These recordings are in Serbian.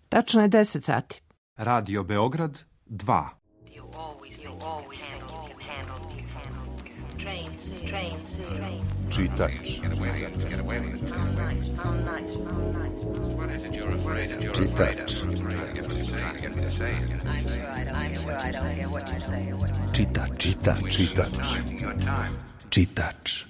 Tačno je 10 sati. Radio Beograd 2. Čitač. Čitač.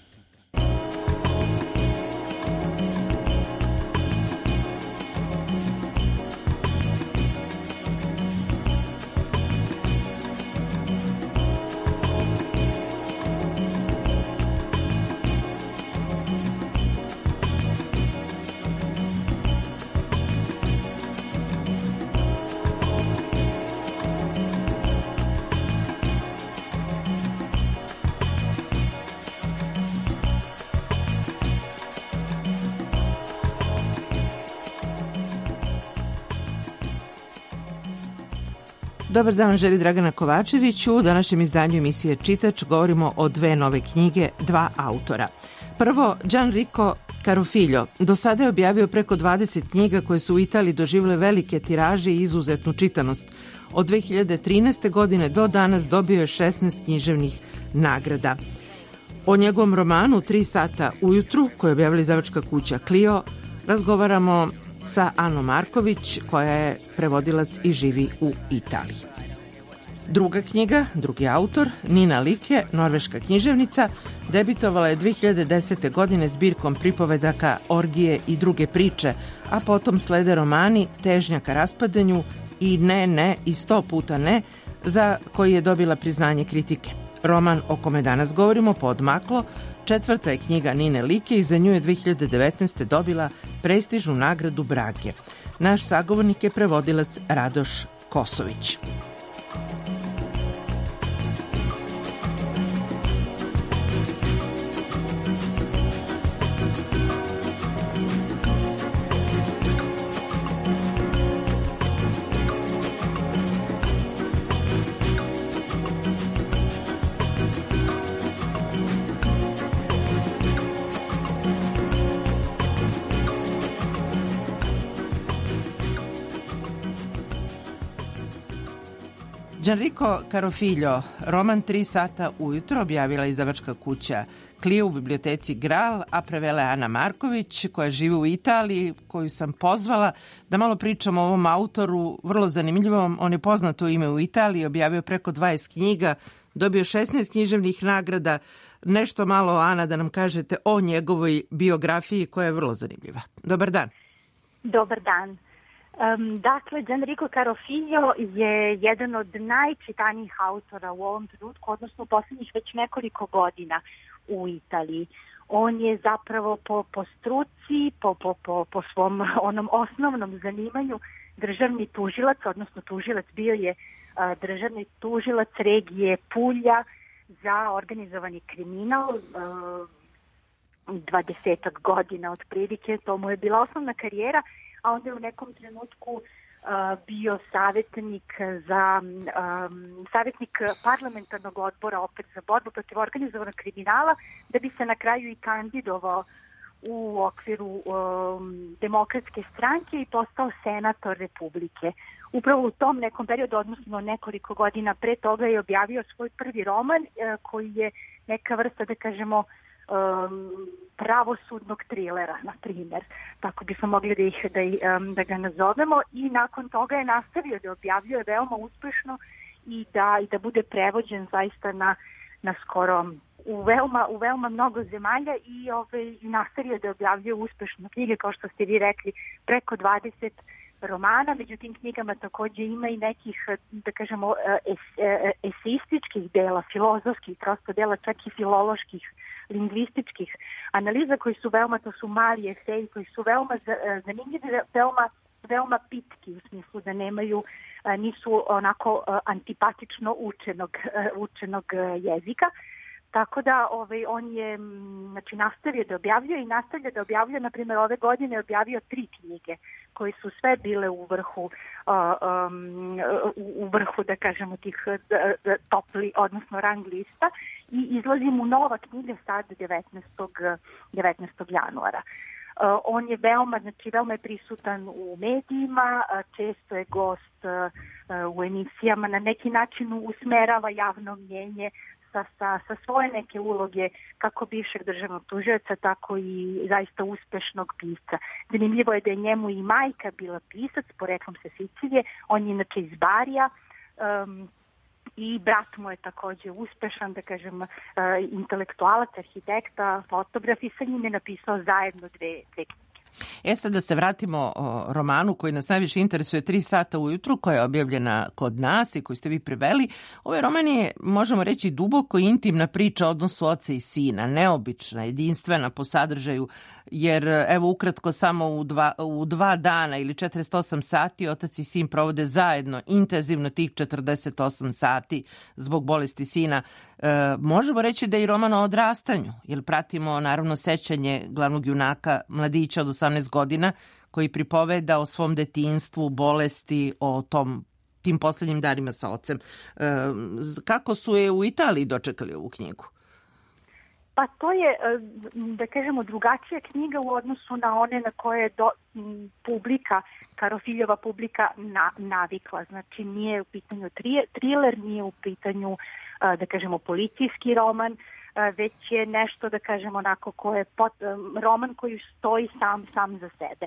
Dobar dan, želi Dragana Kovačević. U današnjem izdanju emisije Čitač govorimo o dve nove knjige, dva autora. Prvo, Gianrico Carofiglio. Do sada je objavio preko 20 knjiga koje su u Italiji doživjele velike tiraže i izuzetnu čitanost. Od 2013. godine do danas dobio je 16 književnih nagrada. O njegovom romanu 3 sata ujutru, koji je objavila izdavačka kuća Clio, razgovaramo sa Anom Marković, koja je prevodilac i živi u Italiji. Druga knjiga, drugi autor, Nina Like, norveška književnica, debitovala je 2010. godine zbirkom pripovedaka Orgije i druge priče, a potom slede romani Težnja ka raspadanju i Ne i 100 puta ne, za koji je dobila priznanje kritike. Roman o kome danas govorimo, Poodmaklo, četvrta je knjiga Nine Like i za nju je 2019. dobila prestižnu nagradu Brage. Naš sagovornik je prevodilac Radoš Kosović. Gianrico Carofiglio, roman 3 sata ujutro, objavila izdavačka kuća Clio u biblioteci Gral, a prevela je Ana Marković, koja živi u Italiji, koju sam pozvala da malo pričamo o ovom autoru, vrlo zanimljivom. On je poznato ime u Italiji, objavio preko 20 knjiga, dobio 16 književnih nagrada. Nešto malo, Ana, da nam kažete o njegovoj biografiji, koja je vrlo zanimljiva. Dobar dan. Dobar dan. Dakle, Gianrico Carofiglio je jedan od najčitanijih autora u ovom trenutku, odnosno u posljednjih već nekoliko godina u Italiji. On je zapravo po struci, po svom onom osnovnom zanimanju državni tužilac, odnosno tužilac, bio je državni tužilac regije Puglia za organizovani kriminal 20 godina otprilike, to mu je bila osnovna karijera, a onda je u nekom trenutku bio savjetnik parlamentarnog odbora opet za borbu protiv organizovanog kriminala, da bi se na kraju i kandidovao u okviru demokratske stranke i postao senator Republike. Upravo u tom nekom periodu, odnosno nekoliko godina pre toga, je objavio svoj prvi roman koji je neka vrsta, da kažemo, pravosudnog trilera, na primjer. Tako bismo mogli da ga nazovemo, i nakon toga je nastavio da objavljuje veoma uspešno i da bude prevođen zaista na skoro u veoma mnogo zemalja i nastavio da objavljuje uspešno knjige, kao što ste vi rekli, preko 20 romana. Među tim knjigama također ima i nekih, da kažemo, eseističkih dela, filozofskih prosto dela, čak i filoloških, lingvističkih analiza koji su veoma, to su mali eseji koji su veoma zanimljivi, veoma pitki, u smislu da nisu onako antipatično učenog jezika. Tako da on je nastavio da objavljuje i nastavlja da objavljuje. Na primjer, ove godine je objavio 3 knjige koje su sve bile u vrhu, da kažemo, tih topli, odnosno rang lista, i izlazi mu nova knjiga sad 19. januara. On je veoma je prisutan u medijima, često je gost u emisijama, na neki način usmerava javno mnjenje sa svoje neke uloge kako bivšeg državnog tužioca, tako i zaista uspešnog pisca. Zanimljivo je da je njemu i majka bila pisac, poreklom sa Sicilije, on je inače iz Barija, i brat mu je takođe uspešan, da kažem, intelektualac, arhitekta, fotograf i sa njim je napisao zajedno dve knjige. Sad da se vratimo o romanu koji nas najviše interesuje 3 sata ujutru, koja je objavljena kod nas i koju ste vi preveli. Ovaj roman je, možemo reći, duboko intimna priča o odnosu oca i sina, neobična, jedinstvena po sadržaju, jer evo ukratko samo u 2 dana ili 48 sati otac i sin provode zajedno intenzivno tih 48 sati zbog bolesti sina. Možemo reći da je i roman o odrastanju, jer pratimo naravno sećanje glavnog junaka, mladića od 18 godina, koji pripoveda o svom detinjstvu, bolesti, o tim poslednjim danima sa ocem. Kako su je u Italiji dočekali ovu knjigu? Pa to je, da kažemo, drugačija knjiga u odnosu na one na koje je publika, Karofiljova publika navikla. Znači nije u pitanju thriller, nije u pitanju, da kažemo, policijski roman, već je nešto, da kažemo, onako koje roman koji stoji sam za sebe.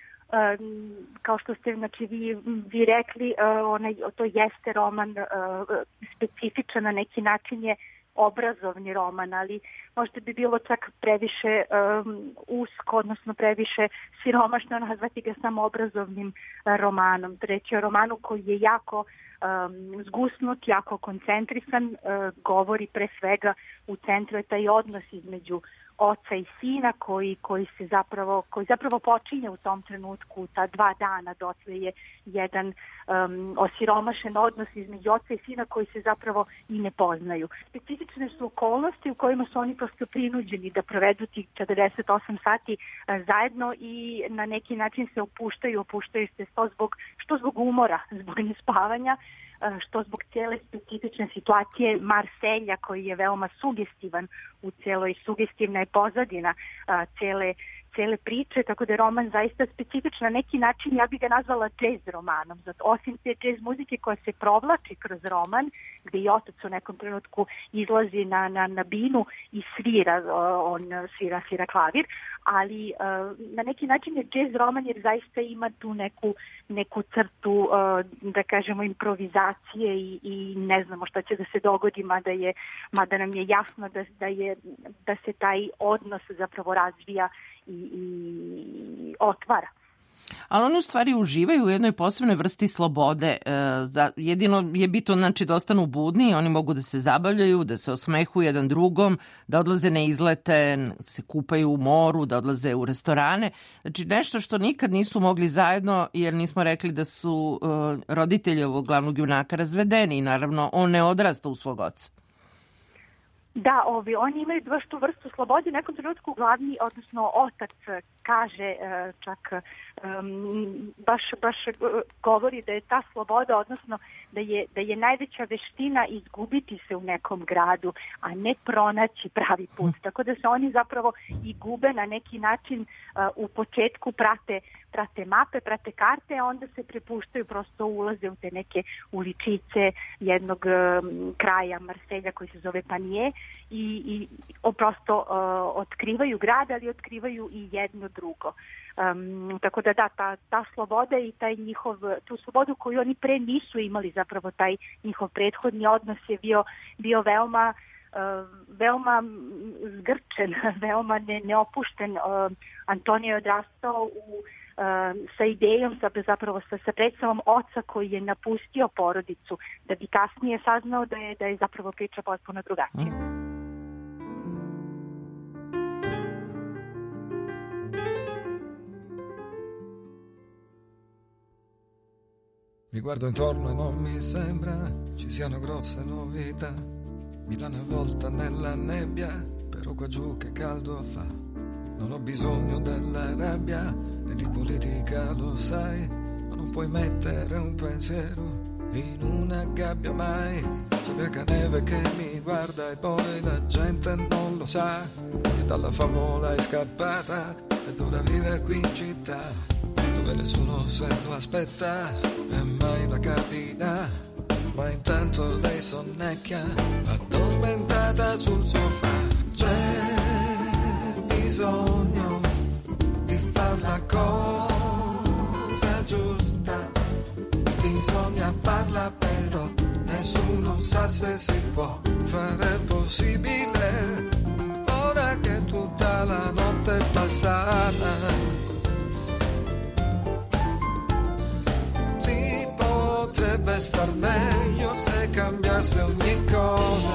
Kao što ste, znači, vi rekli, to jeste roman specifičan, na neki način je obrazovni roman, ali možda bi bilo čak previše usko, odnosno previše siromašno nazvati ga samo obrazovnim romanom. Reč je o romanu koji je jako zgusnut, jako koncentrisan, govori pre svega u centru je taj odnos između oca i sina koji zapravo počinje u tom trenutku, ta 2 dana dotle je jedan osiromašen odnos između oca i sina koji se zapravo i ne poznaju. Specifične su okolnosti u kojima su oni prosto prinuđeni da provedu tih 48 sati zajedno i na neki način se opuštaju se što zbog umora, zbog nespavanja, što zbog cijele specifične situacije Marselja koji je veoma sugestivan u cijeloj, sugestivna je pozadina cijele priče, tako da je roman zaista specifičan. Na neki način ja bih ga nazvala jazz romanom. Zato, osim te jazz muzike koja se provlači kroz roman, gde i otac u nekom trenutku izlazi na binu i on svira klavir, ali na neki način je jazz roman jer zaista ima tu neku crtu, da kažemo, improvizacije i ne znamo šta će da se dogodi, mada nam je jasno da se taj odnos zapravo razvija i otvara. Ali oni u stvari uživaju u jednoj posebnoj vrsti slobode. Jedino je bitno, znači, da ostanu budni, oni mogu da se zabavljaju, da se osmehuju jedan drugom, da odlaze na izlete, da se kupaju u moru, da odlaze u restorane. Znači nešto što nikad nisu mogli zajedno, jer nismo rekli da su roditelji ovog glavnog junaka razvedeni i naravno on ne odrasta u svog oca. Da, oni imaju tu vrstu slobode. U nekom trenutku glavni, odnosno otac, kaže čak baš govori da je ta sloboda, odnosno da je najveća veština izgubiti se u nekom gradu, a ne pronaći pravi put. Tako da se oni zapravo i gube na neki način. U početku prate mape, prate karte, a onda se prepuštaju, prosto ulaze u te neke uličice jednog kraja Marselja koji se zove Panje i prosto otkrivaju grad, ali otkrivaju i jedno drugo. Tako da ta sloboda i taj tu slobodu koju oni pre nisu imali, zapravo taj njihov prethodni odnos je bio veoma zgrčen, veoma neopušten. Antonio je odrastao sa idejom, zapravo sa predstavom oca koji je napustio porodicu, da bi kasnije saznao da je zapravo priča potpuno drugačija. Mi guardo intorno e non mi sembra ci siano grosse novità. Milano è avvolta nella nebbia, però qua giù che caldo fa. Non ho bisogno della rabbia né di politica, lo sai, ma non puoi mettere un pensiero in una gabbia mai. C'è Biancaneve che mi guarda e poi la gente non lo sa, che dalla favola è scappata ed ora vive qui in città, dove nessuno se lo aspetta e mai la capirà, ma intanto lei sonnecchia, addormentata sul sofà. C'è bisogno di far la cosa giusta, bisogna farla però nessuno sa se si può fare possibile, ora che tutta la notte è passata. Si potrebbe star meglio se cambiasse ogni cosa,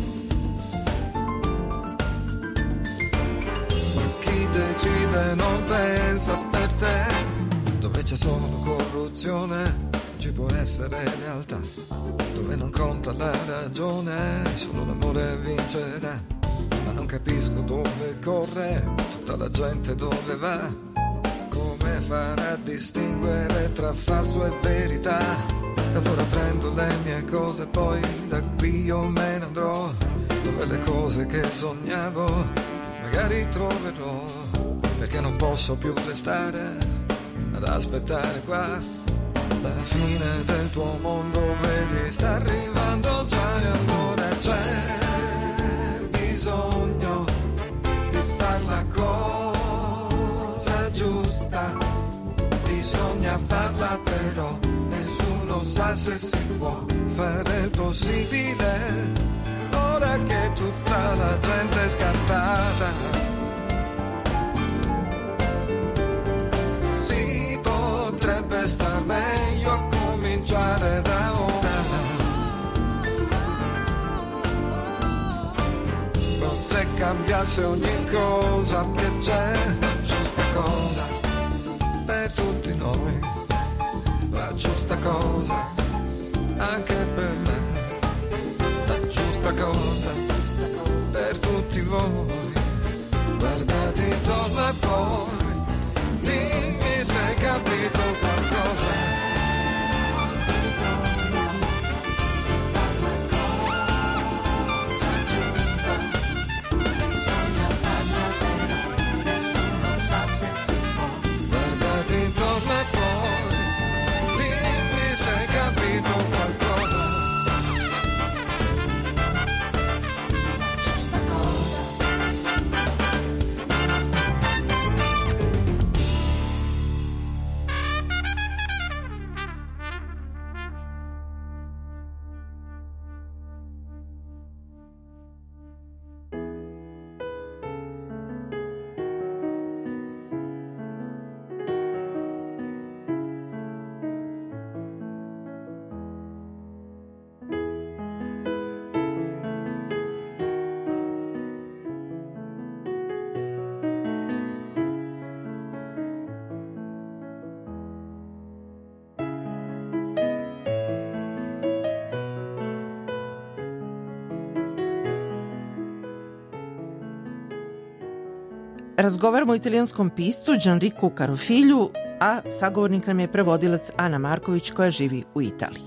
ma chi decide non pensa per te. Dove c'è solo corruzione ci può essere realtà, dove non conta la ragione, solo l'amore vincerà. Ma non capisco dove corre tutta la gente, dove va, come farà a distinguere tra falso e verità. E allora prendo le mie cose, poi da qui io me ne andrò, dove le cose che sognavo magari troverò, perché non posso più restare ad aspettare qua. La fine del tuo mondo, vedi, sta arrivando già, e allora c'è bisogno di far la cosa giusta, bisogna farla però nessuno sa se si può fare possibile, ora che tutta la gente è scappata. Potrebbe star meglio a cominciare da ora, ma se cambiasse ogni cosa, che c'è la giusta cosa per tutti noi, la giusta cosa anche per me, la giusta cosa per tutti voi. Guardate intorno e poi dimmi se hai capito qualcosa. Guardati intorno e poi dimmi se hai capito qualcosa. Giusta cosa. Razgovaramo o italijanskom piscu Gianriku Carofilju, a sagovornik nam je prevodilac Ana Marković koja živi u Italiji.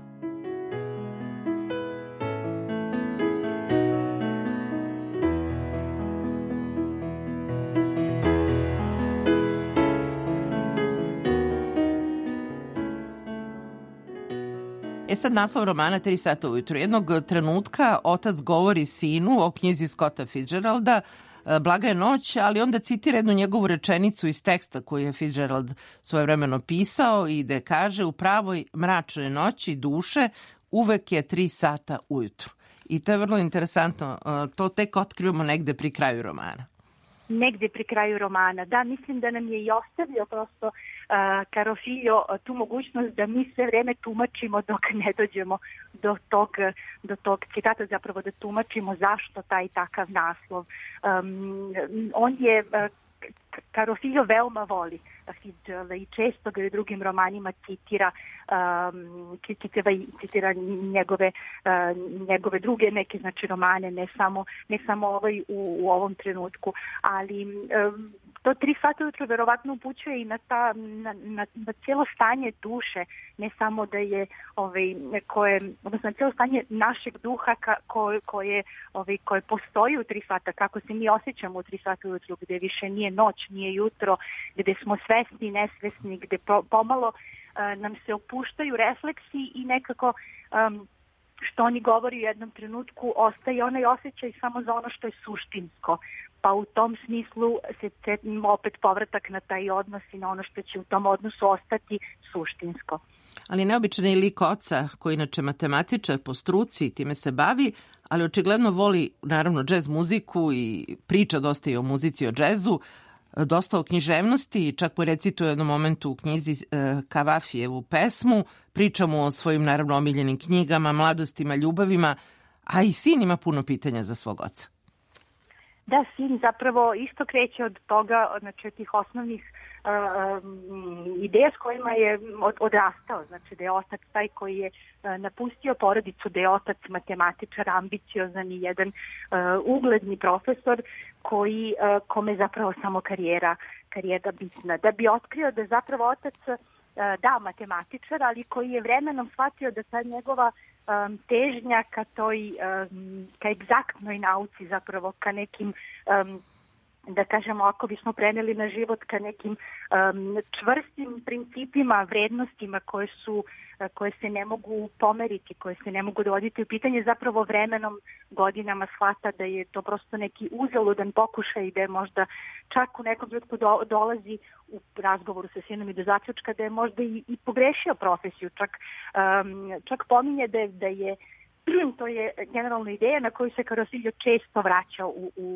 Sad naslov romana 3 sata ujutru. Jednog trenutka otac govori sinu o knjizi Scotta Fitzgeralda Blaga je noć, ali onda citira jednu njegovu rečenicu iz teksta koju je Fitzgerald svojevremeno pisao i da kaže: u pravoj mračnoj noći duše uvek je 3 sata ujutru. I to je vrlo interesantno. To tek otkrivamo negde pri kraju romana. Negde pri kraju romana. Da, mislim da nam je i ostavio prosto Carofiljo tu mogućnost da mi sve vreme tumačimo dok ne dođemo do tog citata, zapravo da tumačimo zašto taj takav naslov. On je Carofiljo veoma voli Fitzgeralda i često ga u drugim romanima citira njegove druge neke romane, ne samo ovaj u ovom trenutku, ali to 3 sata ujutro verovatno upućuje i na cijelo stanje duše, ne samo da je odnosno na cijelo stanje našeg duha koje postoji u 3 sata, kako se mi osjećamo u 3 sata ujutro, gde više nije noć, nije jutro, gde smo svesni, nesvesni, gde pomalo nam se opuštaju refleksi i nekako što oni govori u jednom trenutku ostaje onaj osjećaj samo za ono što je suštinsko. Pa u tom smislu se opet povratak na taj odnos i na ono što će u tom odnosu ostati suštinsko. Ali neobičan je lik oca koji inače matematičar po struci, time se bavi, ali očigledno voli naravno džez muziku i priča dosta i o muzici, o džezu, dosta o književnosti, čak mu recituje u jednom momentu u knjizi Kavafijevu pesmu, priča mu o svojim naravno omiljenim knjigama, mladostima, ljubavima, a i sin ima puno pitanja za svog oca. Da, sin zapravo isto kreće od toga, znači od tih osnovnih ideja s kojima je odrastao, znači da je otac taj koji je napustio porodicu, da je otac matematičar, ambiciozan i jedan ugledni profesor kome zapravo samo karijera bitna. Da bi otkrio da zapravo otac matematičar, ali koji je vremenom shvatio da ta njegova težnja ka egzaktnoj nauci, zapravo ka nekim da kažemo, ako bismo preneli na život, ka nekim čvrstim principima, vrednostima koje se ne mogu pomeriti, koje se ne mogu dovoditi u pitanje, zapravo vremenom, godinama shvata da je to prosto neki uzaludan pokušaj i da je možda čak u nekom trenutku dolazi u razgovoru sa sinom i do zaključka da je možda i pogrešio profesiju, čak pominje da je to je generalna ideja na koju se Carosillo često vraća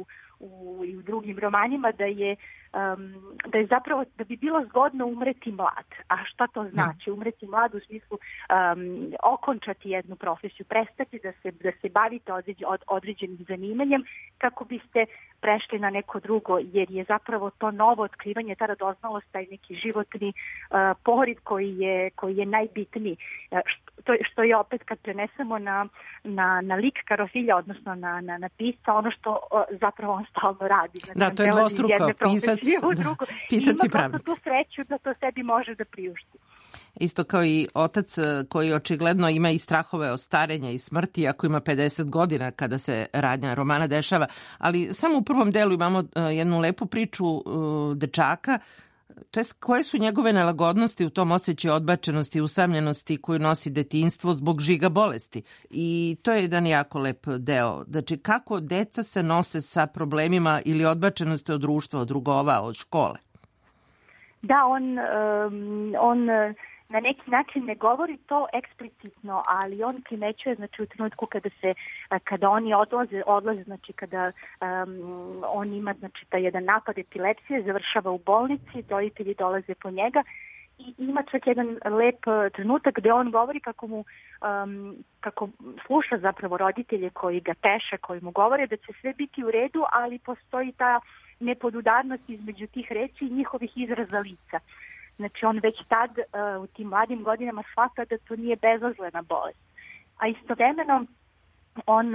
i u drugim romanima, da je zapravo da bi bilo zgodno umreti mlad. A šta to znači? Umreti mlad u smislu okončati jednu profesiju, prestati da se bavite određenim zanimanjem kako biste prešli na neko drugo, jer je zapravo to novo otkrivanje, ta radoznalost, taj neki životni poriv koji je najbitniji. Što je opet kad prenesemo na lik Carosilja, odnosno na pisca, ono što zapravo on stalno radi. Znači, da, to je dvostruko, pisac i pravnik. Ima tu sreću da to sebi može da priušti. Isto kao i otac koji očigledno ima i strahove od starenja i smrti, ako ima 50 godina kada se radnja romana dešava. Ali samo u prvom delu imamo jednu lepu priču dečaka, to jest koje su njegove nelagodnosti u tom osjećaju odbačenosti i usamljenosti koju nosi detinjstvo zbog žiga bolesti. I to je jedan jako lep deo. Znači, kako deca se nose sa problemima ili odbačenosti od društva, od drugova, od škole? Da, on na neki način ne govori to eksplicitno, ali on primećuje, znači u trenutku kada oni odlaze, znači kada on ima, znači taj jedan napad epilepsije, završava u bolnici, roditelji dolaze po njega i ima čak jedan lep trenutak gde on govori kako sluša zapravo roditelje koji ga teše, koji mu govore da će sve biti u redu, ali postoji ta nepodudarnost između tih reči i njihovih izraza lica. Znači on već tad u tim mladim godinama shvata da to nije bezazlena bolest. A istovremeno on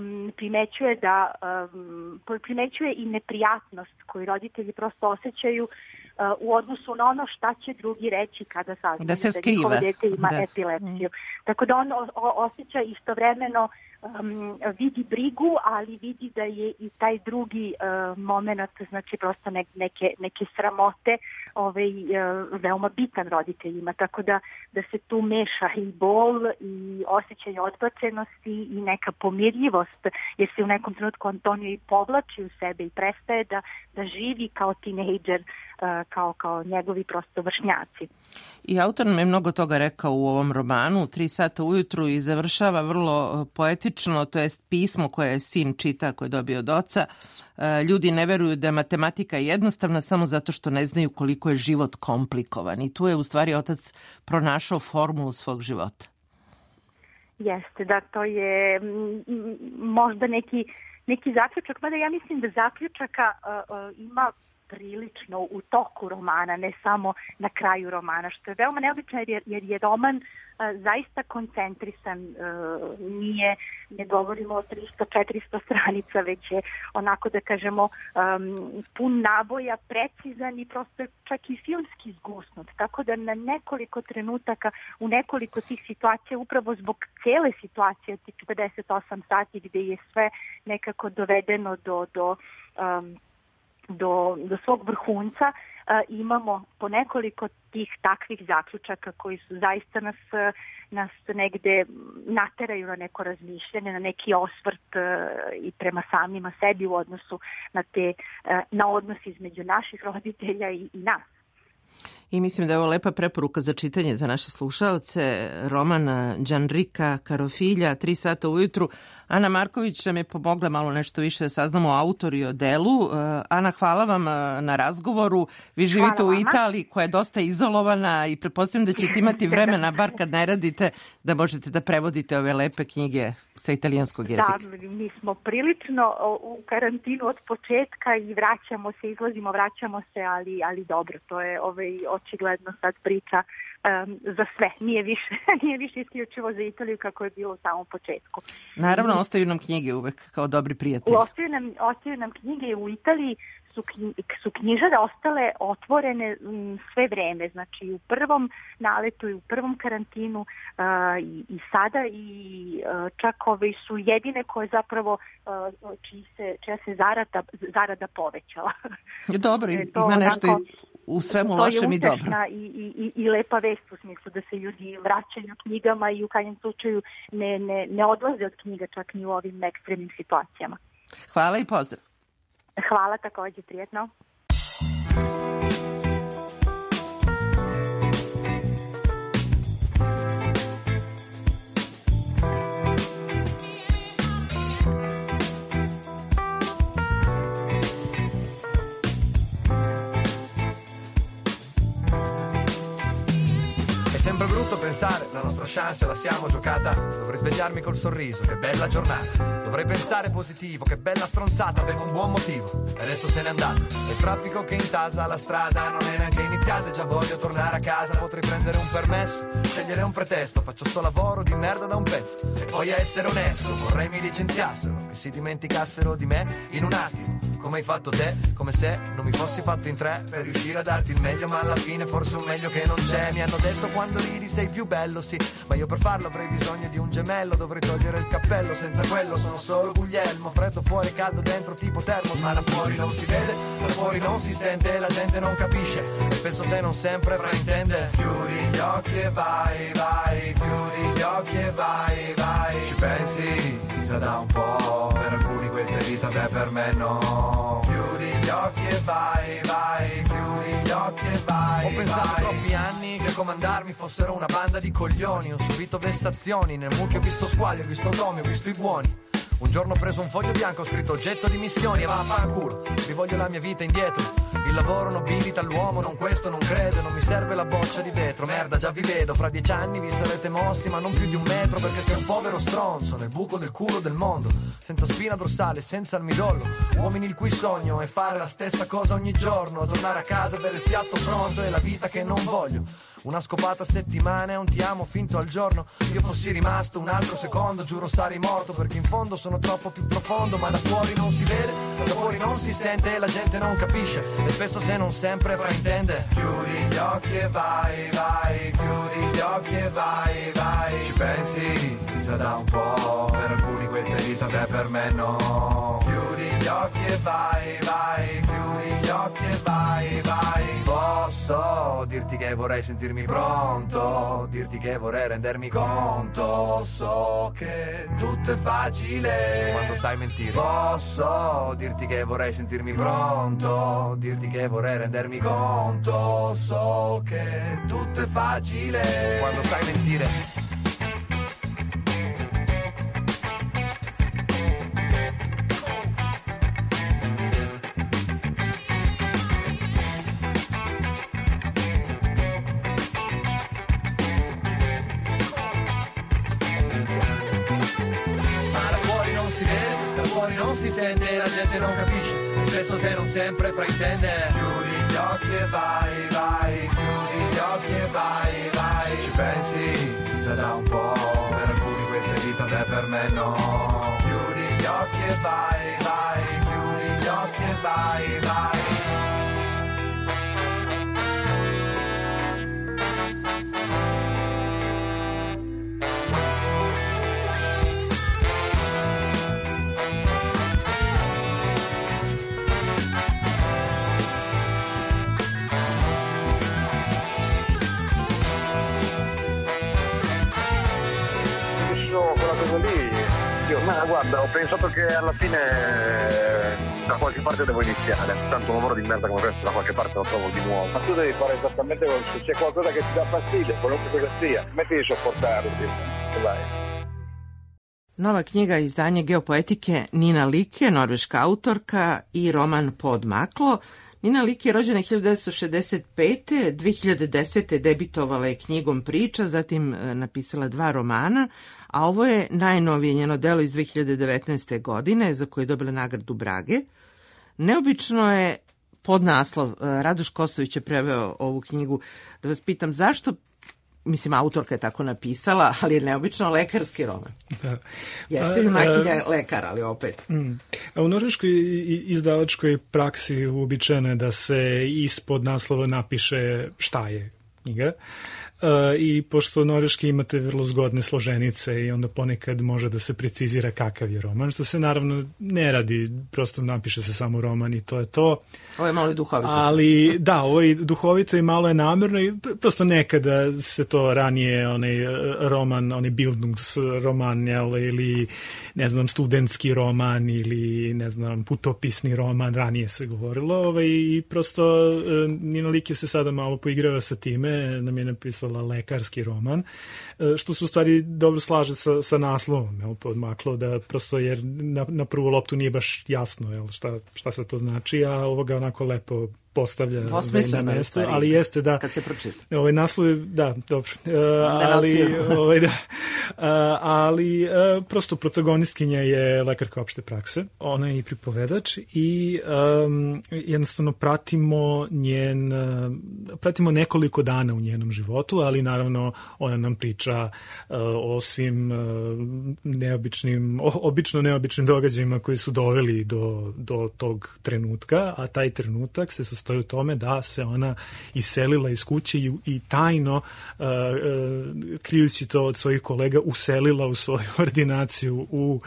primećuje i neprijatnost koju roditelji prosto osjećaju u odnosu na ono šta će drugi reći kada saznaju da njihovo dete ima epilepsiju. Tako da on osjeća istovremeno, vidi brigu, ali vidi da je i taj drugi moment, znači prosto neke sramote veoma bitan roditeljima, tako da se tu meša i bol i osjećaj odbačenosti i neka pomirljivost, jer se u nekom trenutku Antonio i povlači u sebe i prestaje da živi kao tinejdžer, kao njegovi prosto vršnjaci. I autor nam je mnogo toga rekao u ovom romanu, 3 sata ujutru, i završava vrlo poetično, to jest pismo koje sin čita, koje je dobio od oca. Ljudi ne veruju da je matematika jednostavna samo zato što ne znaju koliko je život komplikovan. I tu je u stvari otac pronašao formulu svog života. Jeste, da, to je možda neki zaključak, mada ja mislim da zaključaka ima prilično u toku romana, ne samo na kraju romana, što je veoma neobično jer je roman zaista koncentrisan, ne govorimo o 300-400 stranica, već je onako da kažemo pun naboja, precizan i prosto čak i filmski zgusnut, tako da na nekoliko trenutaka, u nekoliko tih situacija, upravo zbog cele situacije, tih 48 sati gde je sve nekako dovedeno do svog vrhunca, imamo po nekoliko tih takvih zaključaka koji su zaista nas negde nateraju na neko razmišljanje, na neki osvrt i prema samima sebi u odnosu na odnos između naših roditelja i nas. I mislim da je ovo lepa preporuka za čitanje za naše slušaoce. Roman Gianrica Carofilja, 3 sata ujutru. Ana Marković nam je pomogla malo nešto više da saznamo o autoru i o delu. Ana, hvala vam na razgovoru. Vi živite u Italiji koja je dosta izolovana i pretpostavljam da ćete imati vremena, bar kad ne radite, da možete da prevodite ove lepe knjige sa italijanskog jezika. Da, mi smo prilično u karantinu od početka i izlazimo, vraćamo se, ali dobro, to je očigledno sad priča za sve. Nije više isključivo za Italiju kako je bilo u samom početku. Naravno, ostaju nam knjige uvek kao dobri prijatelji. Ostaju nam knjige u Italiji, su knjižare ostale otvorene sve vreme, znači u prvom naletu i u prvom karantinu i sada i čak ove su jedine koje zapravo čija se zarada povećala. Dobro, ima nešto u svemu lošem i dobro. To je i lepa vest u smislu da se ljudi vraćaju knjigama i u krajnjem slučaju ne odlaze od knjiga čak ni u ovim ekstremnim situacijama. Hvala i pozdrav. Hvala, također, prijetno. È sempre brutto pensare, la nostra chance la siamo giocata. Dovrei svegliarmi col sorriso, che bella giornata. Dovrei pensare positivo, che bella stronzata, avevo un buon motivo, e adesso se n'è andata. E il traffico che intasa la strada non è neanche iniziata, già voglio tornare a casa. Potrei prendere un permesso, scegliere un pretesto, faccio sto lavoro di merda da un pezzo. E poi a essere onesto, vorrei mi licenziassero, che si dimenticassero di me in un attimo. Come hai fatto te, come se non mi fossi fatto in 3 per riuscire a darti il meglio, ma alla fine forse un meglio che non c'è. Mi hanno detto quando ridi sei più bello, sì, ma io per farlo avrei bisogno di un gemello. Dovrei togliere il cappello, senza quello sono solo Guglielmo. Freddo fuori, caldo dentro tipo termos, ma da fuori non si vede, da fuori non si sente, la gente non capisce e spesso se non sempre fraintende. Chiudi gli occhi e vai, vai, chiudi gli occhi e vai, vai. Ci pensi già da un po', per alcuni questa è vita, beh per me no. Chiudi gli occhi e vai, vai, chiudi gli occhi e vai. Ho pensato troppi anni che comandarmi fossero una banda di coglioni. Ho subito vessazioni, nel mucchio ho visto squali, ho visto nomi, ho visto i buoni. Un giorno ho preso un foglio bianco, ho scritto oggetto di missioni e vaffanculo, rivoglio la mia vita indietro. Il lavoro nobilita l'uomo, non questo non credo, non mi serve la boccia di vetro. Merda, già vi vedo, fra 10 anni vi sarete mossi, ma non più di 1 metro, perché sei un povero stronzo nel buco del culo del mondo, senza spina dorsale, senza il midollo. Uomini il cui sogno è fare la stessa cosa ogni giorno, tornare a casa, avere il piatto pronto e la vita che non voglio. Una scopata a settimana e un ti amo finto al giorno. Io fossi rimasto un altro secondo, giuro sarei morto, perché in fondo sono troppo più profondo. Ma da fuori non si vede, da fuori non si sente e la gente non capisce e spesso se non sempre fraintende. Chiudi gli occhi e vai, vai, chiudi gli occhi e vai, vai. Ci pensi già da un po', per alcuni questa è vita, beh per me no. Chiudi gli occhi e vai, vai, chiudi gli occhi e vai, vai. Posso dirti che vorrei sentirmi pronto, dirti che vorrei rendermi conto. So che tutto è facile quando sai mentire. Posso dirti che vorrei sentirmi pronto, dirti che vorrei rendermi conto. So che tutto è facile quando sai mentire. fuori non si sente, la gente non capisce, e spesso se non sempre fraintende. Chiudi gli occhi e vai, vai, chiudi gli occhi e vai, vai. Se ci pensi, già da un po', per alcuni questa è vita, te per me no. Chiudi gli occhi e vai, vai, chiudi gli occhi e vai, vai. Ma guarda, ho pensato che alla fine da qualche parte devo iniziare, tanto un lavoro di merda come questo da qualche parte lo trovo di nuovo. Ma tu devi fare esattamente se c'è qualcosa che ti dà fastidio, qualunque cosa sia, metti di sopportarlo, vai. Nova knjiga, izdanje geopoetike Nina Like, norveška autorka, i roman Poodmaklo. Nina Like je rođena 1965. 2010. debitovala je knjigom priča, zatim napisala 2 romana, a ovo je najnovije njeno delo iz 2019. godine za koje je dobila nagradu Brage. Neobično je podnaslov, Radoš Kosović je preveo ovu knjigu. Da vas pitam zašto, mislim, autorka je tako napisala, ali je neobično lekarski roman. Da. Jeste li makinja lekar, ali opet. A u norveškoj izdavačkoj praksi uobičajeno je da se ispod naslova napiše šta je knjiga. I pošto norveški imate vrlo zgodne složenice i onda ponekad može da se precizira kakav je roman, što se naravno ne radi, prosto napiše se samo roman i to je to. Ovo je malo duhovito. Ali da, ovo je duhovito i malo je namerno i prosto nekada se to ranije, onaj roman, onaj Bildungsroman ili ne znam, studentski roman ili ne znam, putopisni roman, ranije se govorilo i prosto Nina Like se sada malo poigrava sa time, nam je napisala lekarski roman, što se u stvari dobro slaže sa naslovom, Poodmaklo, da prosto jer na prvu loptu nije baš jasno šta se to znači, a ovoga onako lepo postavlja na mesto, ali jeste da kad se pročita. Ovaj naslov, da, dobro. Ali prosto protagonistkinja je lekarka opšte prakse. Ona je i pripovedač i jednostavno pratimo nekoliko dana u njenom životu, ali naravno ona nam priča o svim obično neobičnim događajima koji su doveli do tog trenutka, a taj trenutak se sastoji u tome da se ona iselila iz kuće i tajno, krijući to od svojih kolega, uselila u svoju ordinaciju u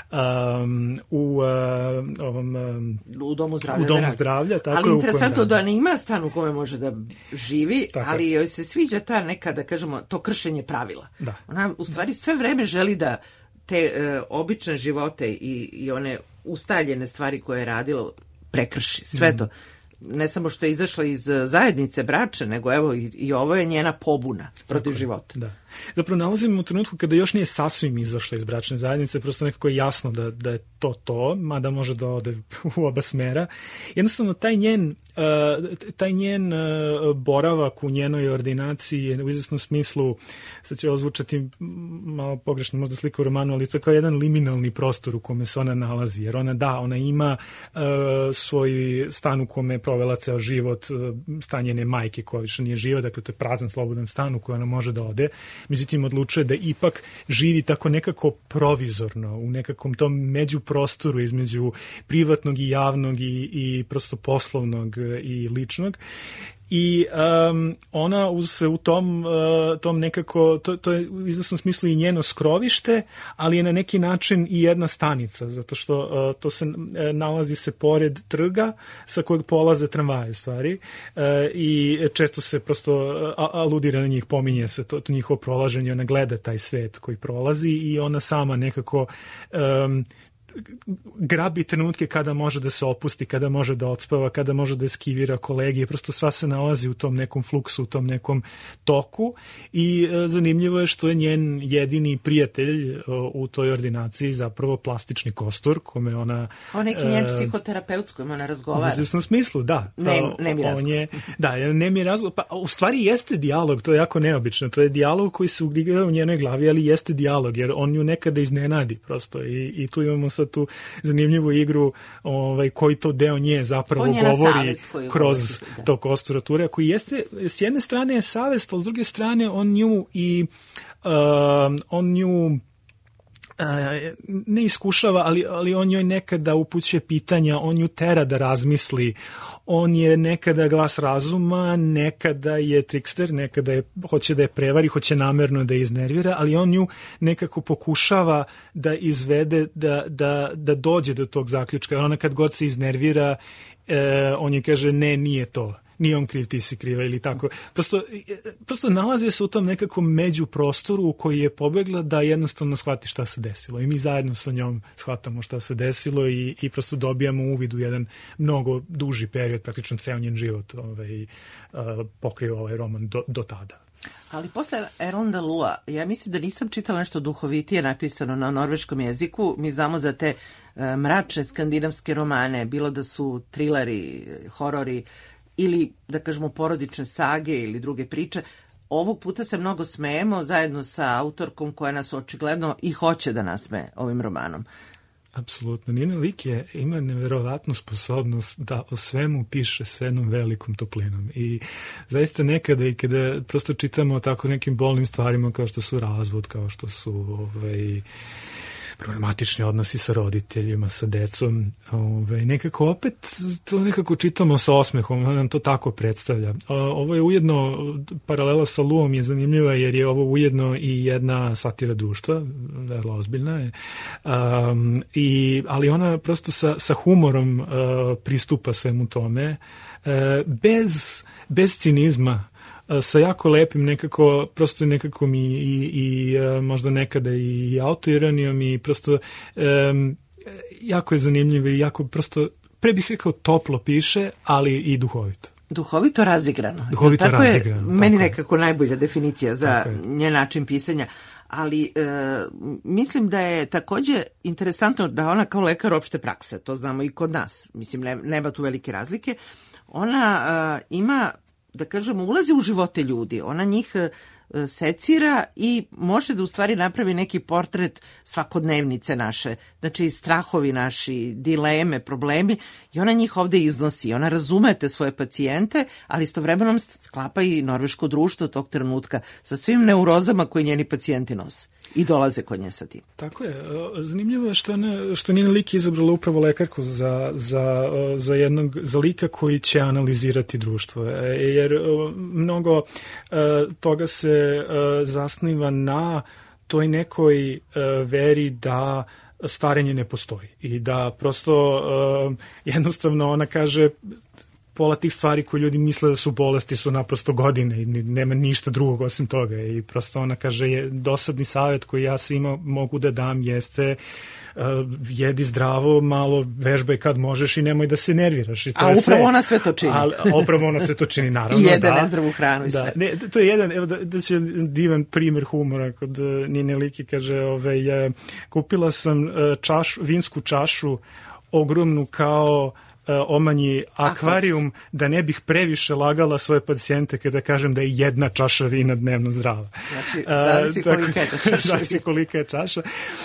domu zdravlja. Tako ali interesantno da ona ima stan u kome može da živi, tako, ali joj se sviđa ta neka, da kažemo, to kršenje pravila. Da. Ona u stvari sve vreme želi da te obične živote i one ustaljene stvari koje je radila prekrši. Sve to. Ne samo što je izašla iz zajednice bračne, nego evo i ovo je njena pobuna protiv života. Da. Zapravo nalazimo u trenutku kada još nije sasvim izašla iz bračne zajednice, prosto nekako je jasno da je to, mada može da ode u oba smera. Jednostavno, taj njen boravak u njenoj ordinaciji je u izvesnom smislu, sad će ovo zvučati malo pogrešno, možda slika u romanu, ali to je kao jedan liminalni prostor u kome se ona nalazi, jer ona ima svoj stan u kome je provela ceo život, stan njene majke koja više nije živa, dakle to je prazan, slobodan stan u koji ona može da ode. Međutim, odlučuje da ipak živi tako nekako provizorno, u nekakvom tom međuprostoru između privatnog i javnog i prosto poslovnog i ličnog. I ona se u tom nekako, to je u izvesnom smislu i njeno skrovište, ali je na neki način i jedna stanica, zato što to se nalazi se pored trga sa kojeg polaze tramvaje u stvari i često se prosto aludira na njih, pominje se to njihovo prolaženje, ona gleda taj svet koji prolazi i ona sama nekako grabi trenutke kada može da se opusti, kada može da odspava, kada može da eskivira kolege, prosto sva se nalazi u tom nekom fluksu, u tom nekom toku i zanimljivo je što je njen jedini prijatelj u toj ordinaciji zapravo plastični kostur, kome ona... O neki njen psihoterapeut s kojim ona razgovara. U izvesnom smislu, da. Nemi razgovor. Da, nemi razgovor. Pa u stvari jeste dijalog, to je jako neobično. To je dijalog koji se uigrava u njenoj glavi, ali jeste dijalog, jer on nju nekada iznenadi prosto i tu imamo sad sad tu zanimljivu igru koji to deo nje zapravo govori kroz to Kostura Ture, koji jeste, s jedne strane je savest, ali s druge strane on nju ne iskušava, ali on njoj nekada upućuje pitanja, on nju tera da razmisli, on je nekada glas razuma, nekada je trikster, nekada hoće da je prevari, hoće namerno da je iznervira, ali on nju nekako pokušava da izvede, da dođe do tog zaključka. Ona kad god se iznervira, on je kaže ne, nije to. Nije on kriv, ti si kriva ili tako. Prosto nalazi se u tom nekakvom međuprostoru u koji je pobegla da jednostavno shvati šta se desilo. I mi zajedno sa njom shvatamo šta se desilo i prosto dobijamo uvid u jedan mnogo duži period, praktično ceo njen život pokriva ovaj roman do tada. Ali posle Erlanda Lua, ja mislim da nisam čitala nešto duhovitije napisano na norveškom jeziku. Mi znamo za te mračne skandinavske romane, bilo da su trileri, horori, ili, da kažemo, porodične sage ili druge priče. Ovog puta se mnogo smejemo zajedno sa autorkom koja nas očigledno i hoće da nasmeje ovim romanom. Apsolutno. Nina Lik ima neverovatnu sposobnost da o svemu piše s jednom velikom toplinom. I zaista nekada i kada prosto čitamo o tako nekim bolnim stvarima kao što su razvod, kao što su problematični odnosi sa roditeljima, sa decom. Nekako opet to nekako čitamo sa osmehom, nam to tako predstavlja. Ovo je ujedno, paralela sa Luom je zanimljiva jer je ovo ujedno i jedna satira društva, vrlo ozbiljna je, ali ona prosto sa humorom pristupa svemu tome, bez cinizma, sa jako lepim nekako, prosto nekako i možda nekada i autoironijom i prosto jako je zanimljivo i jako prosto, pre bih rekao toplo piše, ali i duhovito. Duhovito razigrano. Duhovito tako razigrano. Je meni nekako najbolja definicija za njen način pisanja. Ali mislim da je takođe interesantno da ona kao lekar opšte prakse, to znamo i kod nas, mislim nema tu velike razlike, ona ima, da kažemo, ulazi u živote ljudi, ona njih secira i može da u stvari napravi neki portret svakodnevnice naše, znači strahovi naši, dileme, problemi, i ona njih ovde iznosi, ona razume te svoje pacijente, ali istovremeno sklapa i norveško društvo tog trenutka sa svim neurozama koje njeni pacijenti nose i dolaze kod nje sa tim. Tako je. Zanimljivo je što Nina Lik izabrala upravo lekarku za lika koji će analizirati društvo. Jer mnogo toga se zasniva na toj nekoj veri da starenje ne postoji i da prosto jednostavno ona kaže pola tih stvari koje ljudi misle da su bolesti su naprosto godine i nema ništa drugog osim toga i prosto ona kaže dosadni savjet koji ja svima mogu da dam jeste jedi zdravo, malo vežbaj kad možeš i nemoj da se nerviraš. I to a upravo ona sve to čini. Upravo ona sve to čini, naravno. I jede nezdravu hranu i sve. Ne, to je jedan, evo da će divan primjer humora kod Nine Liki, kaže, kupila sam vinsku čašu ogromnu kao omanji akvarijum da ne bih previše lagala svoje pacijente kada kažem da je jedna čaša vina dnevno zdrava. Znači, zavisi kolika je čaša. Zavisi kolika je čaša.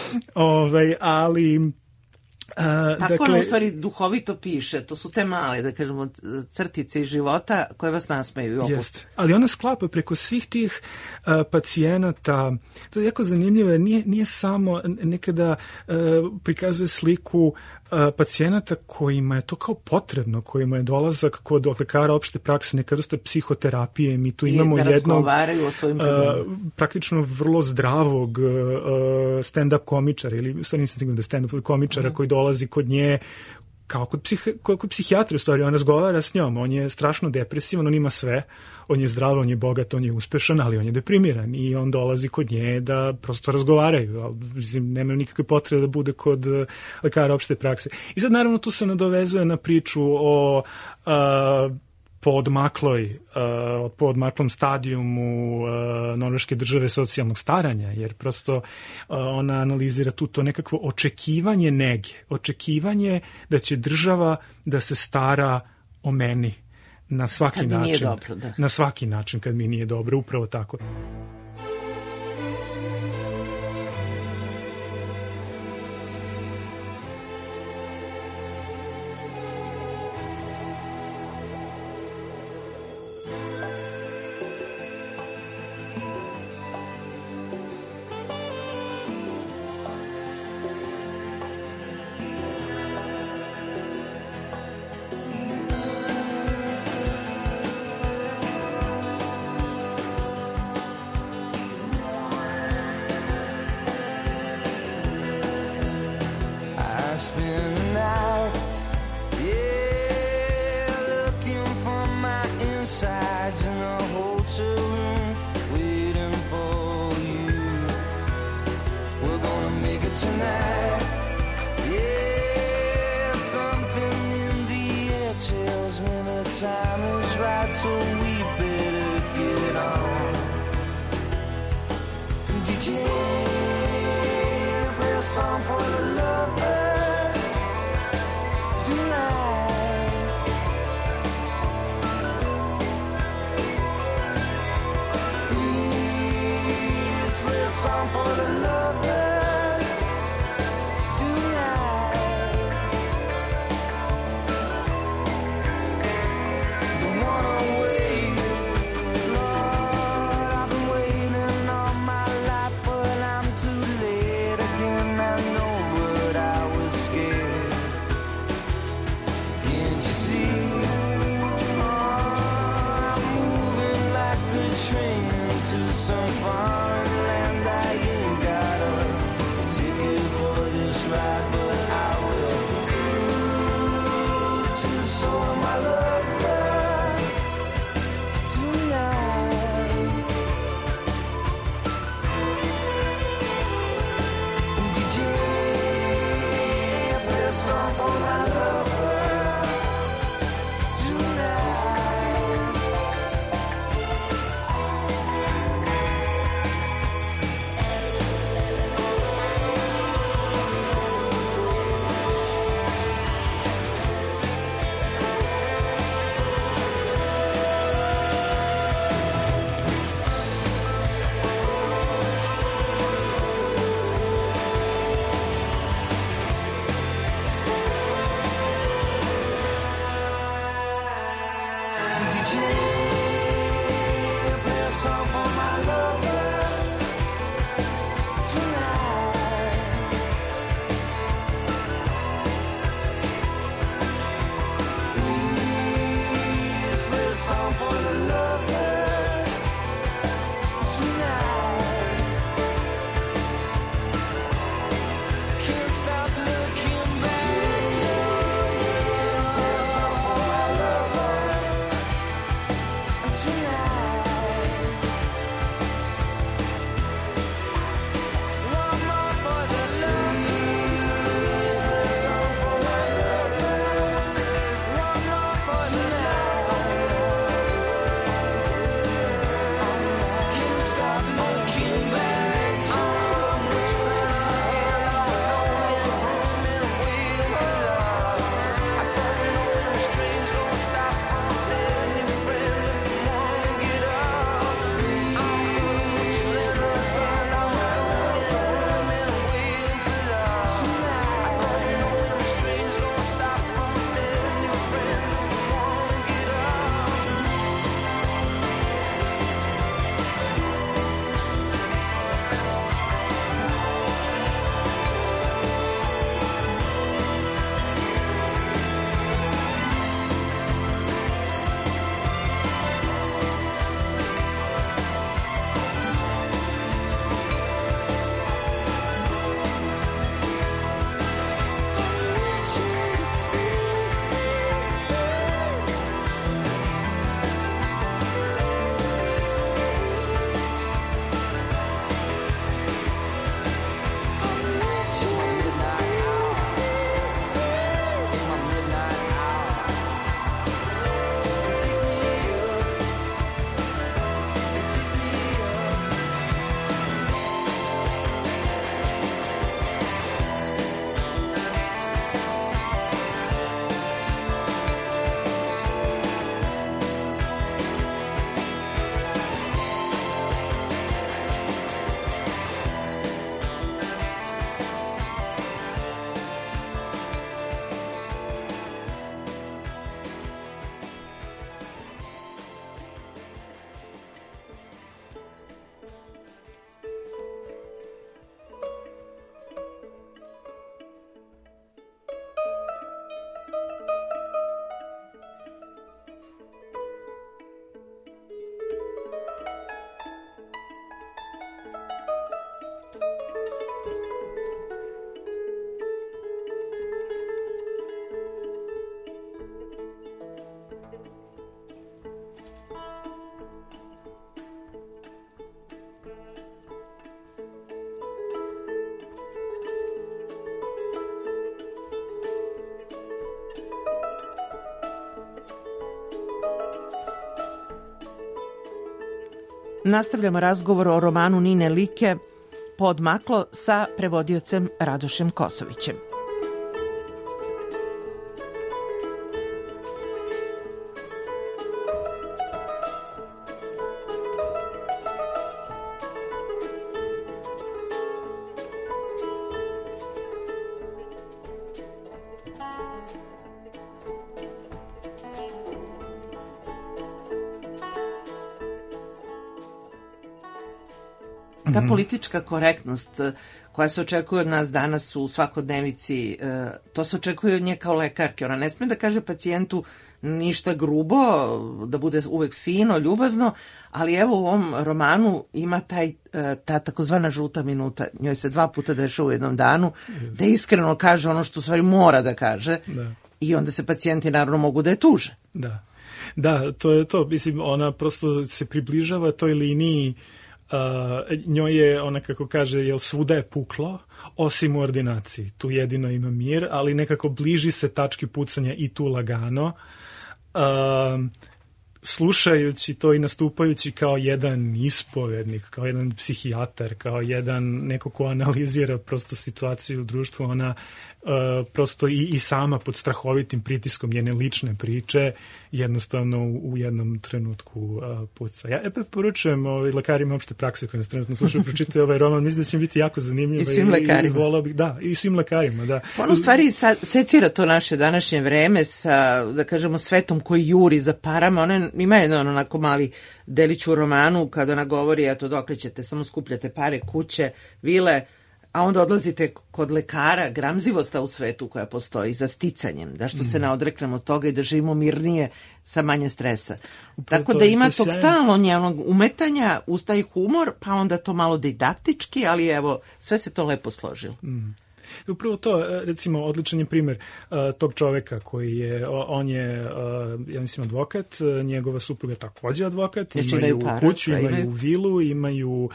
Ali tako ona u stvari duhovito piše, to su te male, da kažemo, crtice iz života koje vas nasmeju i opuste. Jeste, ali ona sklapa preko svih tih pacijenata, to je jako zanimljivo, nije samo nekada prikazuje sliku pacijenata kojima je to kao potrebno, kojima je dolazak kod lekara opšte prakse, neka vrsta psihoterapije. Mi tu imamo jednog praktično vrlo zdravog stand-up komičara, ili stvarno nisam siguran da stand-up komičara koji dolazi kod nje kao kod psihijatra, u stvari, on razgovara s njom, on je strašno depresivan, on ima sve, on je zdrav, on je bogat, on je uspešan, ali on je deprimiran i on dolazi kod nje da prosto razgovaraju, nema nikakve potrebe da bude kod lekara opšte prakse. I sad naravno tu se nadovezuje na priču o poodmaklom stadijumu norveške države socijalnog staranja, jer prosto ona analizira tu to nekakvo očekivanje nege, očekivanje da će država da se stara o meni na svaki način. Nije dobro, da. Na svaki način kad mi nije dobro, upravo tako. tonight. Yeah, something in the air tells me the time is right, so we better get on. DJ, play a song for the lovers tonight. Please play a song for the lovers tonight. Don't wanna wait, Lord, I've been waiting all my life, but I'm too late again. I know, but I was scared. Can't you see? I'm moving like a train to some foreign land. I ain't got a ticket for this ride, but I will to show my lover tonight. DJ, play a song for my lover tonight. nastavljamo razgovor o romanu Nine Like Podmaklo sa prevodiocem Radošem Kosovićem. Ta politička korektnost koja se očekuje od nas danas u svakodnevici, to se očekuje od nje kao lekarke. Ona ne sme da kaže pacijentu ništa grubo, da bude uvek fino, ljubazno, ali evo u ovom romanu ima ta takozvana žuta minuta. Njoj se 2 puta dešava u jednom danu, da iskreno kaže ono što u stvari mora da kaže, i onda se pacijenti naravno mogu da je tuže. Da, to je to. Mislim, ona prosto se približava toj liniji. Njoj je, ona kako kaže, jel svuda je puklo, osim u ordinaciji. Tu jedino ima mir, ali nekako bliži se tački pucanja i tu lagano. Slušajući to i nastupajući kao jedan ispovednik, kao jedan psihijatar, kao jedan neko ko analizira prosto situaciju u društvu, ona prosto i sama pod strahovitim pritiskom njene lične priče jednostavno u jednom trenutku puca. Ja poručujem lekarima opšte prakse koji nas trenutno slušaju, pročitaju ovaj roman, mislim da će biti jako zanimljivo. I svim lekarima. I svim lekarima, da. On u stvari secira to naše današnje vreme sa, da kažemo, svetom koji juri za parama. Ona ima jedan onako mali delić u romanu kada ona govori, eto, dokle ćete, samo skupljate pare, kuće, vile, a onda odlazite kod lekara, gramzivosta u svetu koja postoji za sticanjem, da što se ne odreknemo od toga i da živimo mirnije sa manje stresa. Tako da ima tog stalno njenog umetanja, uz taj humor, pa onda to malo didaktički, ali evo, sve se to lepo složilo. Upravo to, recimo, odličan je primjer tog čoveka koji je, on je, ja mislim, advokat, njegova supruga je također advokat, imaju kuću, imaju vilu, imaju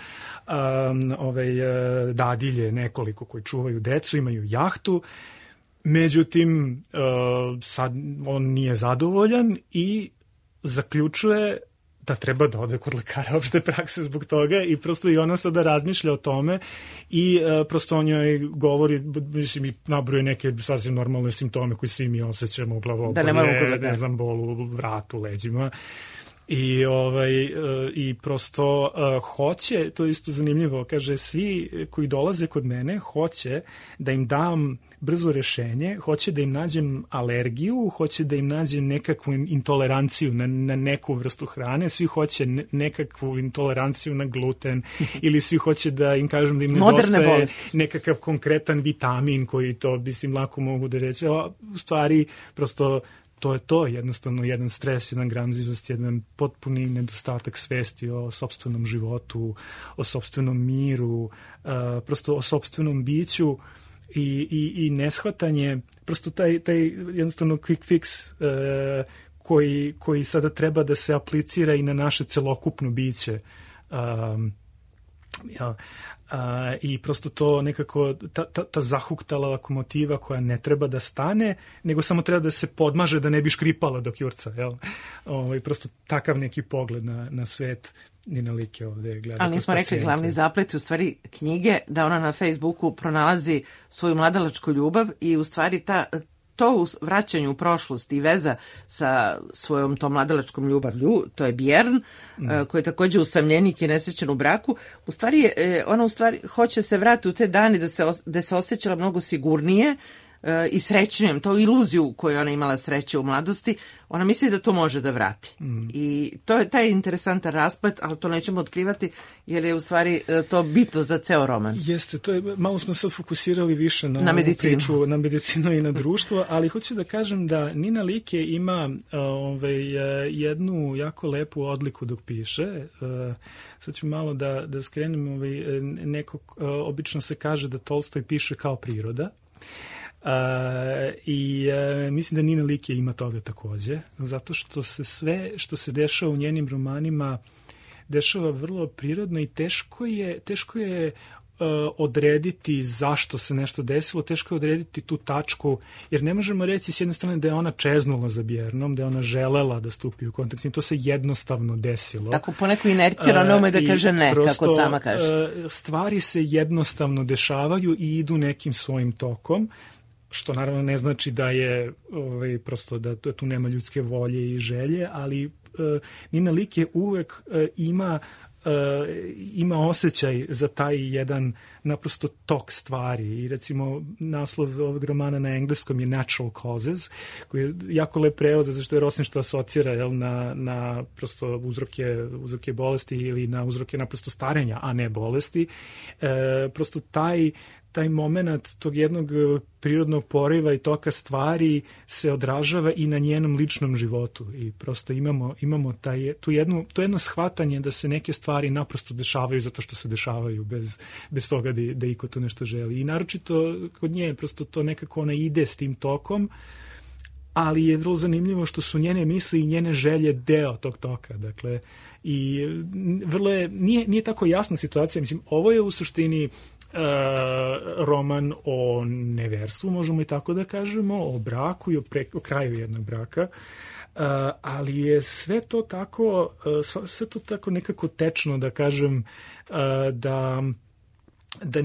dadilje nekoliko koji čuvaju decu, imaju jahtu, međutim, sad on nije zadovoljan i zaključuje da treba da ode kod lekara opšte prakse zbog toga i prosto i ona sada razmišlja o tome i prosto on joj govori, mislim, i nabruje neke sasvim normalne simptome koji svi mi osjećamo u glavobolje, ne znam, bol u vratu, leđima. I prosto hoće, to je isto zanimljivo, kaže, svi koji dolaze kod mene hoće da im dam brzo rešenje, hoće da im nađem alergiju, hoće da im nađem nekakvu intoleranciju na neku vrstu hrane, svi hoće nekakvu intoleranciju na gluten ili svi hoće da im kažem da im nedostaje nekakav konkretan vitamin koji to, mislim, lako mogu da reći. U stvari, prosto to je to, jednostavno jedan stres, jedan gramzivost, jedan potpuni nedostatak svesti o sopstvenom životu, o sopstvenom miru, prosto o sopstvenom biću i neshvatanje, prosto taj jednostavno quick fix koji sada treba da se aplicira i na naše celokupno biće. I prosto to nekako, ta zahuktala lokomotiva koja ne treba da stane, nego samo treba da se podmaže da ne bi škripala dok jurca, jel? Prosto takav neki pogled na svet Nina Like ovde gleda. Ali nismo rekli glavni zaplet u stvari knjige, da ona na Facebooku pronalazi svoju mladalačku ljubav i u stvari to u vraćanju u prošlost i veza sa svojom tom mladalačkom ljubavlju, to je Bjern, koji je također usamljenik i nesrećen u braku. U stvari, ona hoće se vratiti u te dane da se osjećala mnogo sigurnije i srećnijem, to iluziju koju ona imala sreće u mladosti, ona misli da to može da vrati. I to je taj interesantan rasplet, ali to nećemo otkrivati, jer je u stvari to bitno za ceo roman. Jeste, to je, malo smo se fokusirali više na medicinu. Priču, na medicinu i na društvo, ali hoću da kažem da Nina Like ima jednu jako lepu odliku dok piše. Sad ću malo da skrenem, obično se kaže da Tolstoj piše kao priroda. I mislim da Nina Like ima toga takođe, zato što se sve što se dešava u njenim romanima dešava vrlo prirodno i teško je odrediti zašto se nešto desilo, teško je odrediti tu tačku, jer ne možemo reći s jedne strane da je ona čeznula za Bjernom, da je ona želela da stupi u kontakt, to se jednostavno desilo. Tako po nekoj inerciji, ona ume da kaže ne, prosto, kako sama kaže. Stvari se jednostavno dešavaju i idu nekim svojim tokom, što naravno ne znači da je prosto da tu nema ljudske volje i želje, ali Nina Lik je uvek ima osjećaj za taj jedan naprosto tok stvari i recimo naslov ovog romana na engleskom je Natural Causes, koji je jako lep prevod zato što je Rosen što asocira na prosto uzroke bolesti ili na uzroke naprosto starenja, a ne bolesti. Prosto taj moment tog jednog prirodnog poriva i toka stvari se odražava i na njenom ličnom životu i prosto imamo to jedno shvatanje da se neke stvari naprosto dešavaju zato što se dešavaju bez toga da iko to nešto želi. I naročito kod nje prosto to nekako ona ide s tim tokom, ali je vrlo zanimljivo što su njene misli i njene želje deo tog toka. Dakle, i vrlo je, nije tako jasna situacija. Mislim, ovo je u suštini roman o neverstvu, možemo i tako da kažemo, o braku i o kraju jednog braka, ali je sve to tako nekako tečno, da kažem, da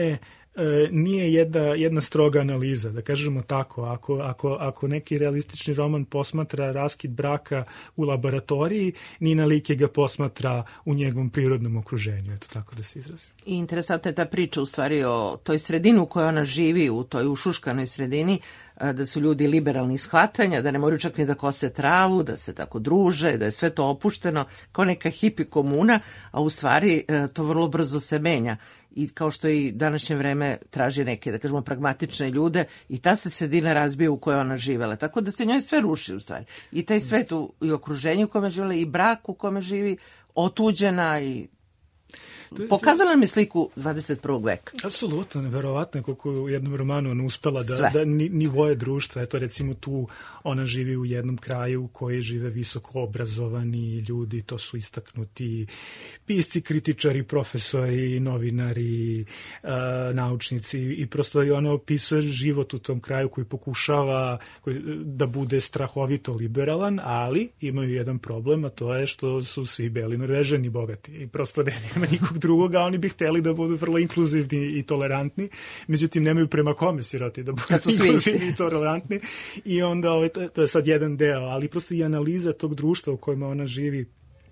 nije jedna stroga analiza, da kažemo tako. Ako neki realistični roman posmatra raskid braka u laboratoriji, Nina Lik ga posmatra u njegovom prirodnom okruženju, eto tako da se izrazim. I interesantna je ta priča u stvari o toj sredini u kojoj ona živi, u toj ušuškanoj sredini, da su ljudi liberalni shvatanja, da ne moraju čak ni da kose travu, da se tako druže, da je sve to opušteno kao neka hipi komuna, a u stvari to vrlo brzo se menja. I kao što i današnje vreme traži neke, da kažemo, pragmatične ljude i ta se sredina razbija u kojoj ona živela. Tako da se njoj sve ruši u stvari. I taj svet i okruženju u kome živela i brak u kome živi, otuđena i pokazala nam je sliku 21. veka. Apsolutno, neverovatno je koliko u jednom romanu ona uspela da nivoje društva. Eto, recimo tu ona živi u jednom kraju u kojoj žive visoko obrazovani ljudi, to su istaknuti pisci, kritičari, profesori, novinari, naučnici i prosto i ona opisuje život u tom kraju koji pokušava da bude strahovito liberalan, ali imaju jedan problem, a to je što su svi beli Norvežani bogati i prosto nema nikog drugoga, oni bi hteli da budu vrlo inkluzivni i tolerantni, međutim nemaju prema kome siroti da budu inkluzivni i tolerantni i onda to je sad jedan deo, ali prosto i analiza tog društva u kojima ona živi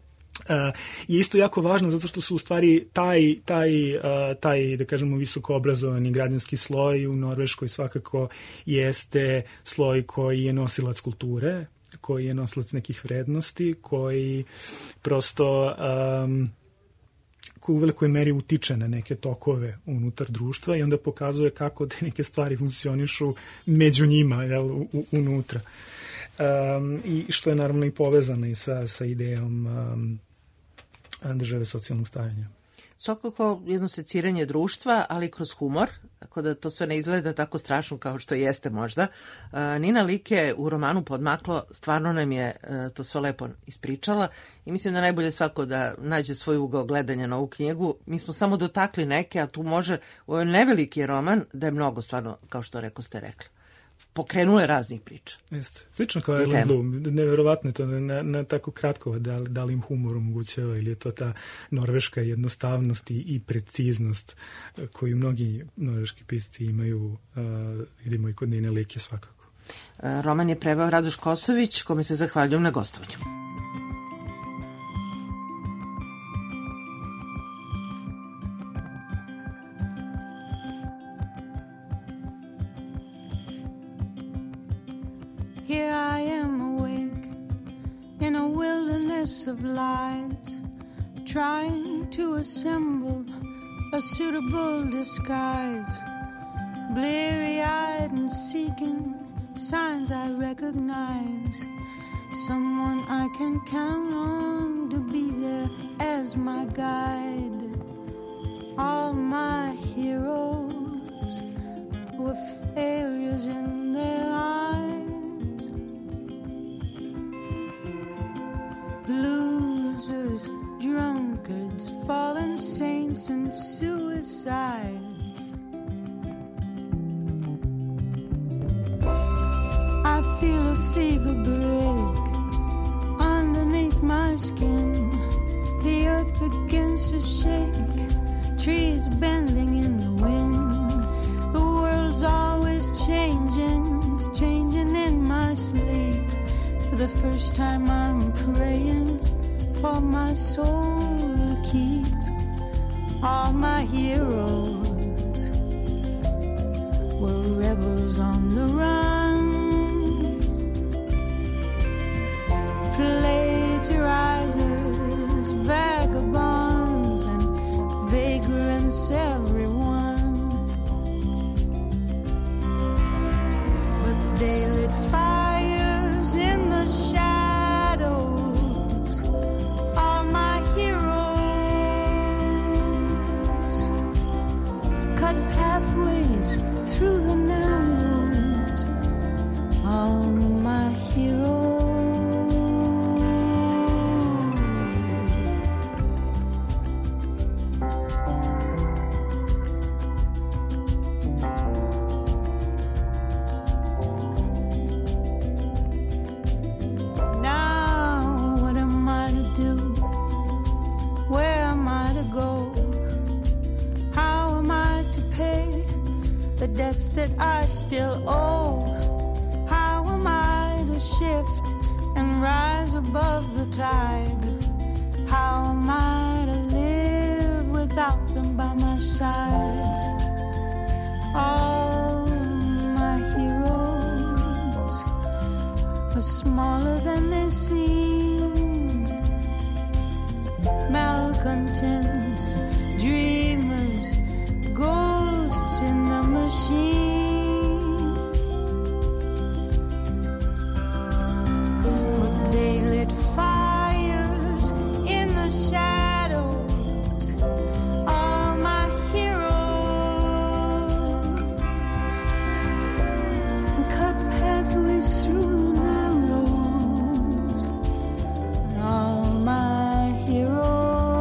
je isto jako važno zato što su u stvari taj da kažemo visoko obrazovani građanski sloj u Norveškoj svakako jeste sloj koji je nosilac kulture, koji je nosilac nekih vrednosti, koji prosto koji u velikoj meri utiče na neke tokove unutar društva i onda pokazuje kako te neke stvari funkcionišu među njima, unutra. I što je naravno i povezano i sa idejom države socijalnog starenja. Svakako jedno seciranje društva, ali kroz humor, tako da to sve ne izgleda tako strašno kao što jeste možda. Nina Lik je u romanu Podmaklo, stvarno nam je to sve lepo ispričala i mislim da najbolje svako da nađe svoj ugao gledanja na ovu knjigu. Mi smo samo dotakli neke, a tu može, u ovaj neveliki roman, da je mnogo stvarno, kao što ste rekli. Pokrenule raznih priča. Jeste. Slično kao Ellen Bloom. Neverovatno je to na tako kratko da li im humor omogućava ili je to ta norveška jednostavnost i preciznost koju mnogi norveški pisci imaju, vidimo i kod Nine Like svakako. Roman je preveo Radoš Kosović, kome se zahvaljujem na gostovanju. Here I am awake in a wilderness of lies, trying to assemble a suitable disguise, bleary-eyed and seeking signs I recognize, someone I can count on to be there as my guide. All my heroes were failures in their eyes. Losers, drunkards, fallen saints, and suicides. sides. I feel a fever break underneath my skin. The earth begins to shake, trees bending in the wind. The world's always changing, it's changing in my sleep. For the first time I'm praying for my soul to keep. All my heroes were rebels on the run, plagiarizers, vagabonds, and vagrants, everyone. But they lit fires in the shadows. All my heroes cut pathways through the narrows. All my heroes. Debts that I still owe. How am I to shift and rise above the tide? How am I to live without them by my side? All my heroes are smaller than they seem. Malcontents, dreamers, ghosts in the machine. But they lit fires in the shadows. All my heroes cut pathways through the narrows. All my heroes.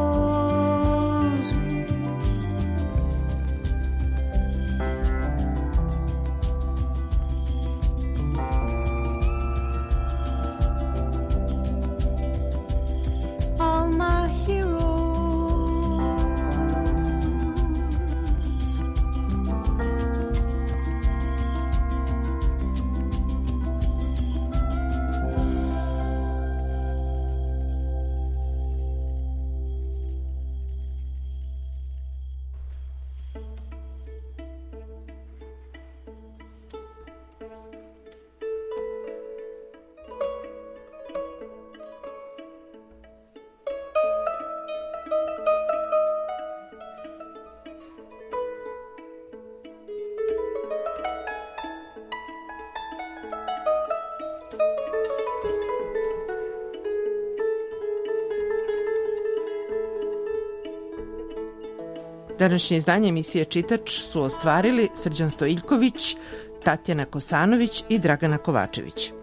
Današnje izdanje emisije Čitač su ostvarili Srđan Stojiljković, Tatjana Kosanović i Dragana Kovačević.